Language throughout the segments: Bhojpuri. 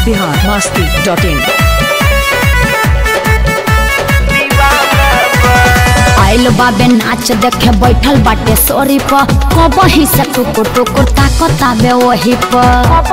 biharmasti.in आइल बाबे नाच देखे बैठल बाटे सोरी पर कबही से टुकुर टुकुर ताकताबे वही पर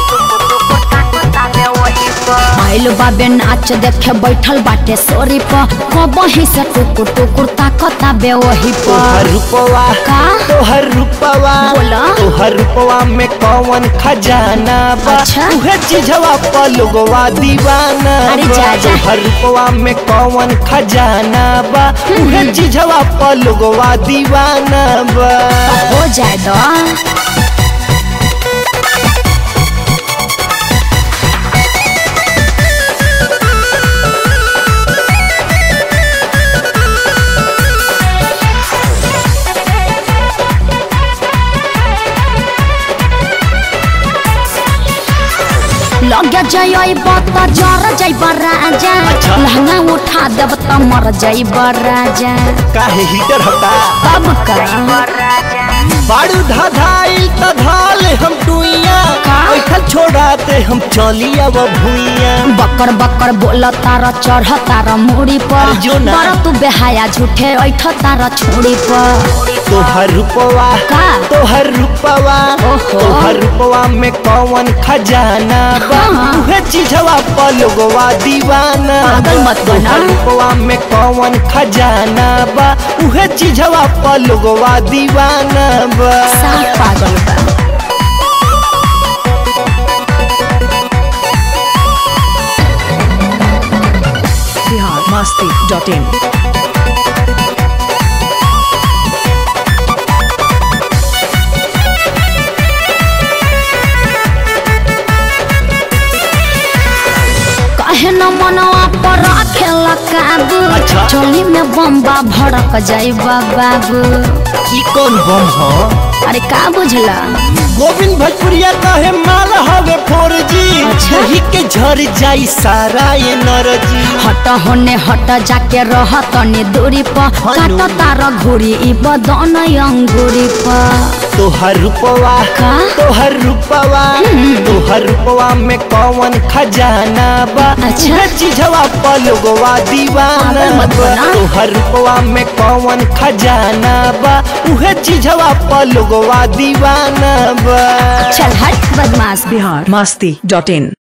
आइल बाबे नाच देखे बैठल बाटे सोरी पर कबही से टुकुर टुकुर ताकताबे वही पर रूपवा का तोहर रूपवा बोला तोहर रूपवा में कौन खजाना बा अच्छा। उहे चीजवा पर लोगवा दीवाना अरे बा। जा जा। तोहर रूपवा में कौन खजाना बा उहे चीजवा पर लोगवा दीवाना बा। हो जाए दो लगे जाइब त जर जाइब राजा अच्छा। लहंगा उठा देब त मर जाइब राजा काहे हीटर हटा तब का बाड़ू धाधाइल त धाल हम टुइया का? ऐठल छोड़ाते हम चली अब भुइया बकर बकर बोल तार चढ़ तार मुड़ी पर अरे जो ना। बड़ तू बेहाया झूठे ऐठ तार छोड़ी पर तोहर रूपवा का? तोहर रूपवा ओहो। तोहर रूपवा में कौन खजाना बा हाँ। उहे चीजवा पर लोगवा दीवाना पागल बा। मत बना। तोहर रूपवा में कौन खजाना बा उहे चीजवा पर लोगवा दीवाना बा। साफ पागल बा biharmasti.in कहे न मनवा पर रखेला काबू अच्छा। चोली में बम्बा भड़क जाइबा बाबू ई कौन बम हो अरे का बुझला गोविंद भजपुरिया कहे माल हवे 4G अच्छा। यही के झर जाई सारा ये नरजी हट होने हट जाके रह तनी दूरी पर हनु। काट तार घुरी ई बदन अंगूरी पर तोहर रूपवा का? तोहर रूपवा तोहर रूपवा में कौन खजाना बा अच्छा। उहे चीजवा पर लोगवा दीवाना पागल मत बा। बना। तोहर रूपवा में कौन खजाना बा उहे चीजवा पर लोगवा दीवाना बा। चल हट बदमाश biharmasti.in